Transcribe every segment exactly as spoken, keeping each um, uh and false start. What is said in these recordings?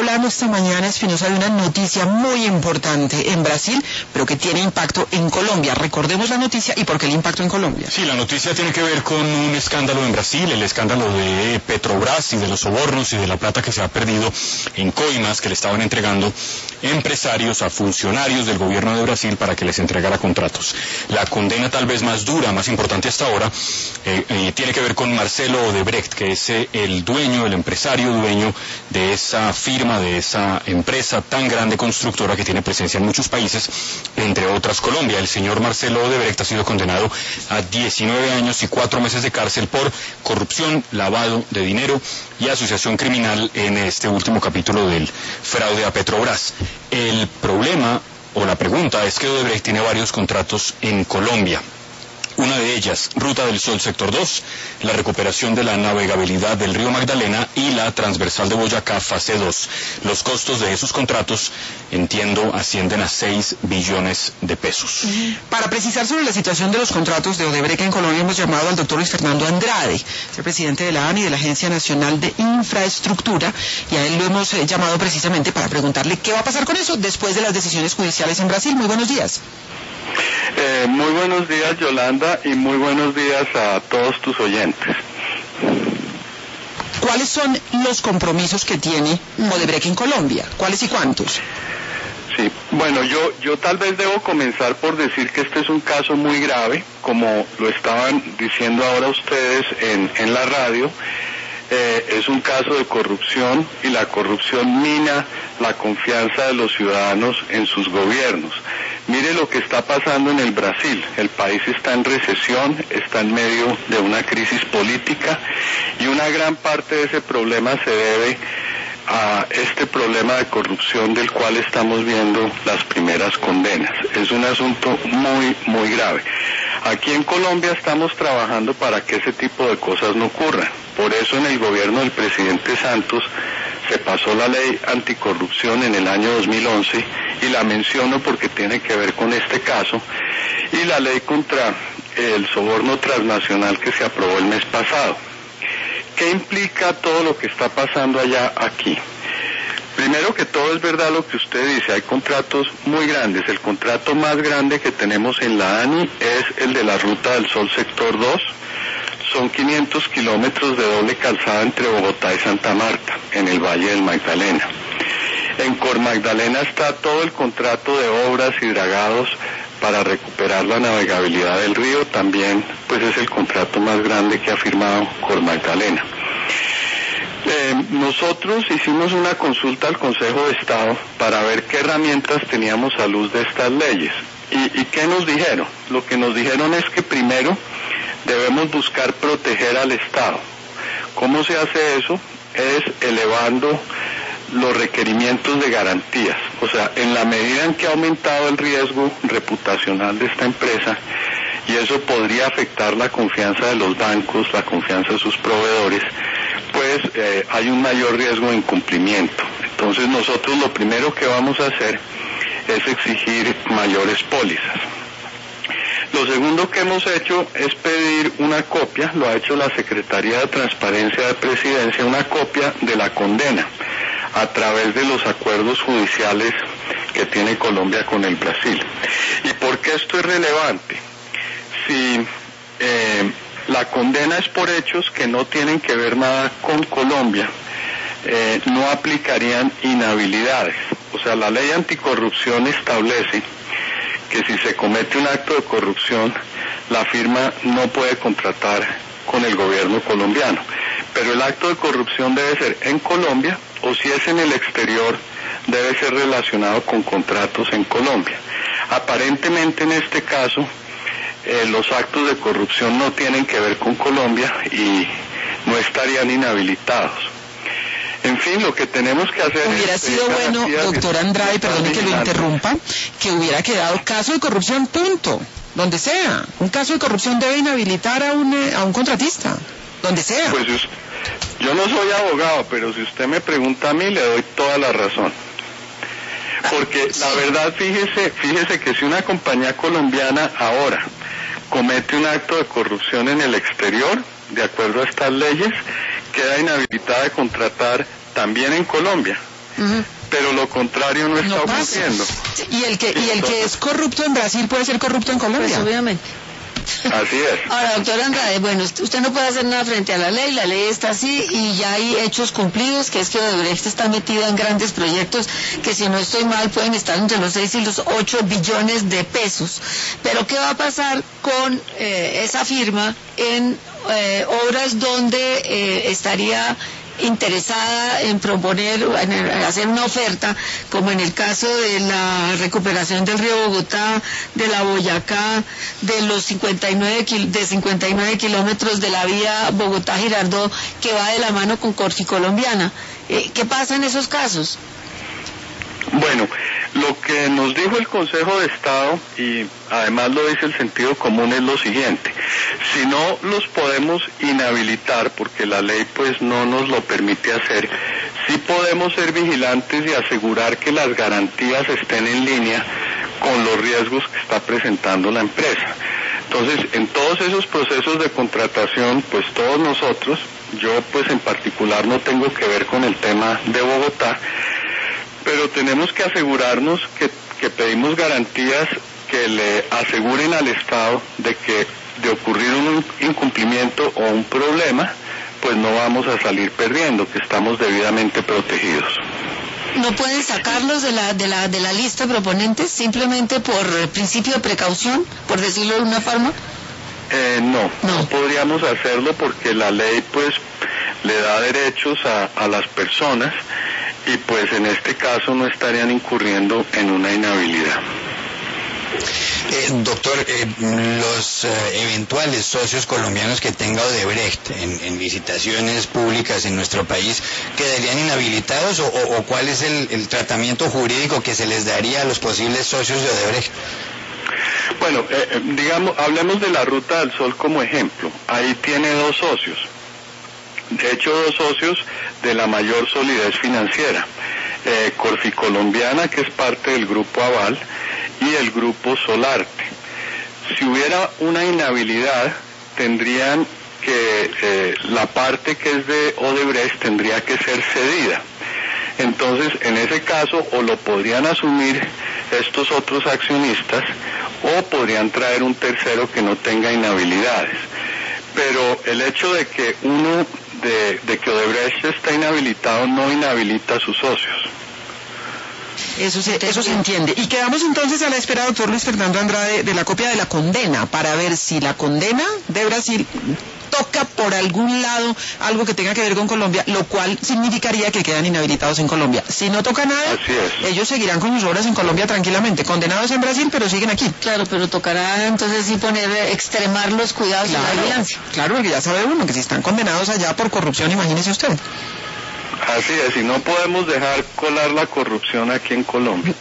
hablando esta mañana, Espinosa, de una noticia muy importante en Brasil, pero que tiene impacto en Colombia. Recordemos la noticia y por qué el impacto en Colombia. Sí, la noticia tiene que ver con un escándalo en Brasil, el escándalo de Petrobras y de los sobornos y de la plata que se ha perdido en coimas que le estaban entregando empresarios a funcionarios del gobierno de Brasil para que les entregara contratos. La condena tal vez más dura, más importante hasta ahora, eh, eh, tiene que ver con Marcelo Odebrecht, que es eh, el dueño, el empresario dueño de esa firma, de esa empresa tan grande constructora que tiene presencia en muchos países, entre otras Colombia. El señor Marcelo Odebrecht ha sido condenado a diecinueve años y cuatro meses de cárcel por corrupción, lavado de dinero y asociación criminal en este último capítulo del fraude a Petrobras. El problema o la pregunta es que Odebrecht tiene varios contratos en Colombia. Una de ellas, Ruta del Sol Sector dos, la recuperación de la navegabilidad del río Magdalena y la transversal de Boyacá Fase dos. Los costos de esos contratos, entiendo, ascienden a seis billones de pesos. Para precisar sobre la situación de los contratos de Odebrecht en Colombia, hemos llamado al doctor Luis Fernando Andrade, es el presidente de la ANI, de la Agencia Nacional de Infraestructura, y a él lo hemos eh, llamado precisamente para preguntarle qué va a pasar con eso después de las decisiones judiciales en Brasil. Muy buenos días. Eh, muy buenos días, Yolanda, y muy buenos días a todos tus oyentes. ¿Cuáles son los compromisos que tiene Odebrecht en Colombia? ¿Cuáles y cuántos? Sí, bueno, yo, yo tal vez debo comenzar por decir que este es un caso muy grave, como lo estaban diciendo ahora ustedes en, en la radio. Eh, es un caso de corrupción y la corrupción mina la confianza de los ciudadanos en sus gobiernos. Mire lo que está pasando en el Brasil. El país está en recesión, está en medio de una crisis política y una gran parte de ese problema se debe a este problema de corrupción del cual estamos viendo las primeras condenas. Es un asunto muy, muy grave. Aquí en Colombia estamos trabajando para que ese tipo de cosas no ocurran. Por eso en el gobierno del presidente Santos se pasó la ley anticorrupción en el año dos mil once, y la menciono porque tiene que ver con este caso, y la ley contra el soborno transnacional que se aprobó el mes pasado. ¿Qué implica todo lo que está pasando allá aquí? Primero que todo, es verdad lo que usted dice, hay contratos muy grandes. El contrato más grande que tenemos en la ANI es el de la Ruta del Sol Sector dos. Son quinientos kilómetros de doble calzada entre Bogotá y Santa Marta, en el Valle del Magdalena. En Cor Magdalena está todo el contrato de obras y dragados para recuperar la navegabilidad del río. También pues es el contrato más grande que ha firmado Cor Magdalena. Eh, nosotros hicimos una consulta al Consejo de Estado para ver qué herramientas teníamos a luz de estas leyes. ¿Y, y qué nos dijeron? Lo que nos dijeron es que primero debemos buscar proteger al Estado. ¿Cómo se hace eso? Es elevando los requerimientos de garantías. O sea, en la medida en que ha aumentado el riesgo reputacional de esta empresa, y eso podría afectar la confianza de los bancos, la confianza de sus proveedores, pues eh, hay un mayor riesgo de incumplimiento. Entonces nosotros lo primero que vamos a hacer es exigir mayores pólizas. Lo segundo que hemos hecho es pedir una copia, lo ha hecho la Secretaría de Transparencia de Presidencia, una copia de la condena a través de los acuerdos judiciales que tiene Colombia con el Brasil. ¿Y por qué esto es relevante? Si eh, la condena es por hechos que no tienen que ver nada con Colombia, eh, no aplicarían inhabilidades. O sea, la ley anticorrupción establece que si se comete un acto de corrupción, la firma no puede contratar con el gobierno colombiano. Pero el acto de corrupción debe ser en Colombia, o si es en el exterior, debe ser relacionado con contratos en Colombia. Aparentemente en este caso, eh, los actos de corrupción no tienen que ver con Colombia y no estarían inhabilitados. En fin, lo que tenemos que hacer hubiera es... sido bueno, doctor Andrade, perdone que lo interrumpa, que hubiera quedado caso de corrupción, punto, donde sea. Un caso de corrupción debe inhabilitar a un, a un contratista, donde sea. Pues yo no soy abogado, pero si usted me pregunta a mí, le doy toda la razón. Porque ah, sí. La verdad, fíjese, fíjese que si una compañía colombiana ahora comete un acto de corrupción en el exterior, de acuerdo a estas leyes, queda inhabilitada de contratar también en Colombia. Uh-huh. Pero lo contrario no está no ocurriendo. Y el que y el que es corrupto en Brasil puede ser corrupto en Colombia. Pues obviamente. Así es. Ahora, doctor Andrade, bueno, usted no puede hacer nada frente a la ley, la ley está así y ya hay hechos cumplidos, que es que Odebrecht está metida en grandes proyectos que, si no estoy mal, pueden estar entre los seis y los ocho billones de pesos. Pero ¿qué va a pasar con eh, esa firma en eh, obras donde eh, estaría interesada en proponer, en hacer una oferta, como en el caso de la recuperación del río Bogotá, de la Boyacá, de los cincuenta y nueve, de cincuenta y nueve kilómetros de la vía Bogotá-Girardot, que va de la mano con Corficolombiana? Eh, ¿Qué pasa en esos casos? Bueno, lo que nos dijo el Consejo de Estado, y además lo dice el sentido común, es lo siguiente: si no los podemos inhabilitar, porque la ley pues no nos lo permite hacer, sí podemos ser vigilantes y asegurar que las garantías estén en línea con los riesgos que está presentando la empresa. Entonces, en todos esos procesos de contratación, pues todos nosotros, yo pues en particular no tengo que ver con el tema de Bogotá, pero tenemos que asegurarnos que, que pedimos garantías que le aseguren al Estado de que de ocurrir un incumplimiento o un problema, pues no vamos a salir perdiendo, que estamos debidamente protegidos. ¿No pueden sacarlos de la, de la, de la lista de proponentes simplemente por principio de precaución, por decirlo de una forma? Eh, no, no, no podríamos hacerlo porque la ley pues le da derechos a, a las personas, y pues en este caso no estarían incurriendo en una inhabilidad. Eh, doctor, eh, los eh, eventuales socios colombianos que tenga Odebrecht en, en licitaciones públicas en nuestro país, ¿quedarían inhabilitados o, o, o cuál es el, el tratamiento jurídico que se les daría a los posibles socios de Odebrecht? Bueno, eh, digamos, hablemos de la Ruta del Sol como ejemplo. Ahí tiene dos socios. De hecho, dos socios de la mayor solidez financiera, eh, Corficolombiana, que es parte del Grupo Aval, y el Grupo Solarte. Si hubiera una inhabilidad, tendrían que, eh, la parte que es de Odebrecht tendría que ser cedida. Entonces, en ese caso, o lo podrían asumir estos otros accionistas, o podrían traer un tercero que no tenga inhabilidades. Pero el hecho de que uno De, de que Odebrecht está inhabilitado no inhabilita a sus socios. Eso se, eso se entiende. Y quedamos entonces a la espera, doctor Luis Fernando Andrade, de la copia de la condena, para ver si la condena de Brasil toca por algún lado algo que tenga que ver con Colombia, lo cual significaría que quedan inhabilitados en Colombia. Si no toca nada, así es, ellos seguirán con sus obras en Colombia tranquilamente, condenados en Brasil, pero siguen aquí. Claro, pero tocará entonces sí poner, extremar los cuidados claro, y la vigilancia. Claro, porque ya sabe uno que si están condenados allá por corrupción, imagínese usted. Así es, y no podemos dejar colar la corrupción aquí en Colombia.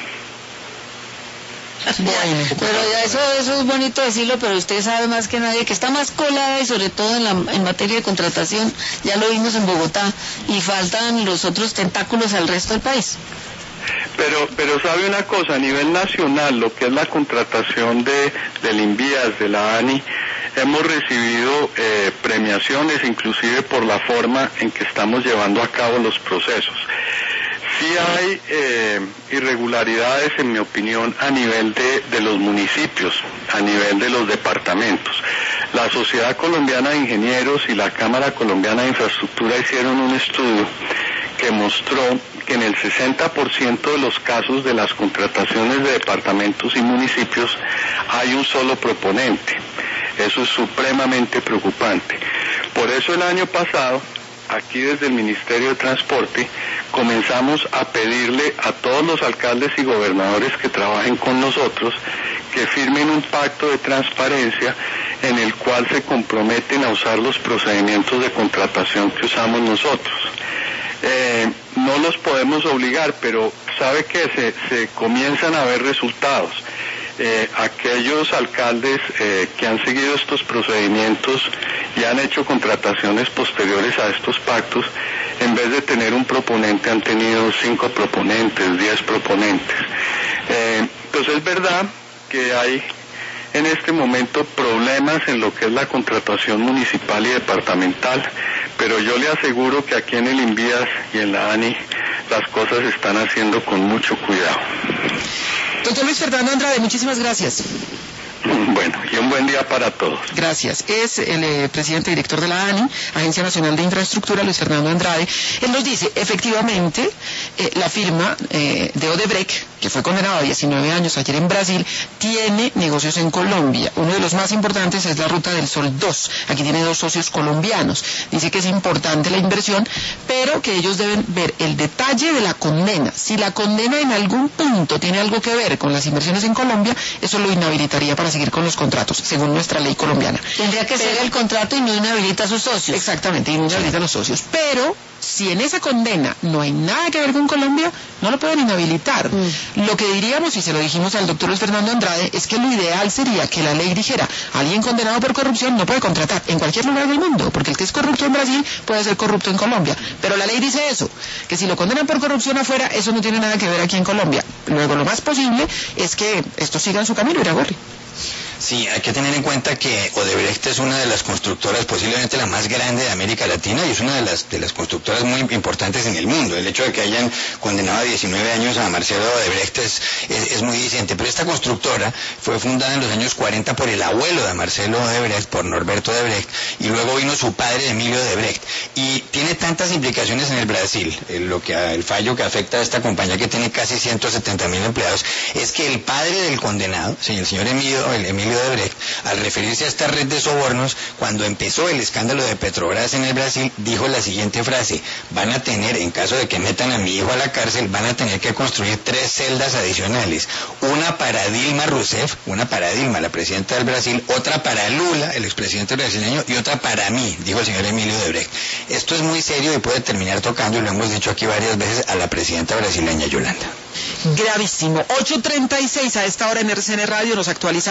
Bueno, pero ya eso, eso es bonito decirlo, pero usted sabe más que nadie que está más colada, y sobre todo en, la, en materia de contratación, ya lo vimos en Bogotá, y faltan los otros tentáculos al resto del país. Pero, pero sabe una cosa, a nivel nacional, lo que es la contratación de del INVIAS, de la ANI, hemos recibido eh, premiaciones, inclusive por la forma en que estamos llevando a cabo los procesos. Sí hay eh, irregularidades, en mi opinión, a nivel de, de los municipios, a nivel de los departamentos. La Sociedad Colombiana de Ingenieros y la Cámara Colombiana de Infraestructura hicieron un estudio que mostró que en el sesenta por ciento de los casos de las contrataciones de departamentos y municipios hay un solo proponente. Eso es supremamente preocupante. Por eso el año pasado, aquí desde el Ministerio de Transporte, comenzamos a pedirle a todos los alcaldes y gobernadores que trabajen con nosotros que firmen un pacto de transparencia en el cual se comprometen a usar los procedimientos de contratación que usamos nosotros. Eh, no los podemos obligar, pero sabe que se, se comienzan a ver resultados. Eh, aquellos alcaldes eh, que han seguido estos procedimientos y han hecho contrataciones posteriores a estos pactos, en vez de tener un proponente han tenido cinco proponentes, diez proponentes. Eh, entonces es verdad que hay en este momento problemas en lo que es la contratación municipal y departamental, pero yo le aseguro que aquí en el INVIAS y en la ANI las cosas se están haciendo con mucho cuidado. Doctor Luis Fernando Andrade, muchísimas gracias. Bueno, y un buen día para todos. Gracias. Es el eh, presidente y director de la ANI, Agencia Nacional de Infraestructura, Luis Fernando Andrade. Él nos dice, efectivamente, eh, la firma eh, de Odebrecht, que fue condenado a diecinueve años ayer en Brasil, tiene negocios en Colombia. Uno de los más importantes es la Ruta del Sol dos. Aquí tiene dos socios colombianos. Dice que es importante la inversión, pero que ellos deben ver el detalle de la condena. Si la condena en algún punto tiene algo que ver con las inversiones en Colombia, eso lo inhabilitaría para seguir con los contratos, según nuestra ley colombiana. Tendría que ser el contrato y no inhabilita a sus socios. Exactamente, y no inhabilita a los socios. Pero si en esa condena no hay nada que ver con Colombia, no lo pueden inhabilitar. Mm. Lo que diríamos, y se lo dijimos al doctor Luis Fernando Andrade, es que lo ideal sería que la ley dijera, alguien condenado por corrupción no puede contratar en cualquier lugar del mundo, porque el que es corrupto en Brasil puede ser corrupto en Colombia. Pero la ley dice eso, que si lo condenan por corrupción afuera, eso no tiene nada que ver aquí en Colombia. Luego, lo más posible es que esto siga en su camino, Iragorri. Sí, hay que tener en cuenta que Odebrecht es una de las constructoras, posiblemente la más grande de América Latina, y es una de las de las constructoras muy importantes en el mundo. El hecho de que hayan condenado a diecinueve años a Marcelo Odebrecht es, es, es muy diciente. Pero esta constructora fue fundada en los años cuarenta por el abuelo de Marcelo Odebrecht, por Norberto Odebrecht, y luego vino su padre, Emilio Odebrecht. Y tiene tantas implicaciones en el Brasil, lo que el fallo que afecta a esta compañía, que tiene casi ciento setenta mil empleados, es que el padre del condenado, el señor Emilio, el Emilio Odebrecht, al referirse a esta red de sobornos, cuando empezó el escándalo de Petrobras en el Brasil, dijo la siguiente frase: van a tener, en caso de que metan a mi hijo a la cárcel, van a tener que construir tres celdas adicionales, una para Dilma Rousseff, una para Dilma, la presidenta del Brasil, otra para Lula, el expresidente brasileño, y otra para mí, dijo el señor Emilio Odebrecht. Esto es muy serio y puede terminar tocando, y lo hemos dicho aquí varias veces, a la presidenta brasileña Yolanda. Gravísimo. ocho treinta y seis a esta hora en R C N Radio nos actualiza